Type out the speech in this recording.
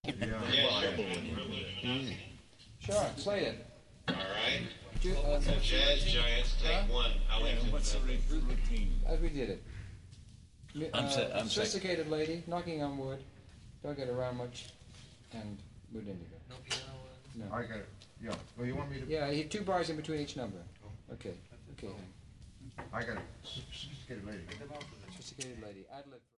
Sure, play it. All right. So Jazz Giants, take one. What's the routine? as we did it. I'm second. Sophisticated lady, knocking on wood, don't get around much, and Mood Indigo. No piano. No. I got it. Yeah. Well, you want me to? Yeah, you have 2 bars in between each number. Okay, okay. I got it. Sophisticated lady. Sophisticated lady, ad lib.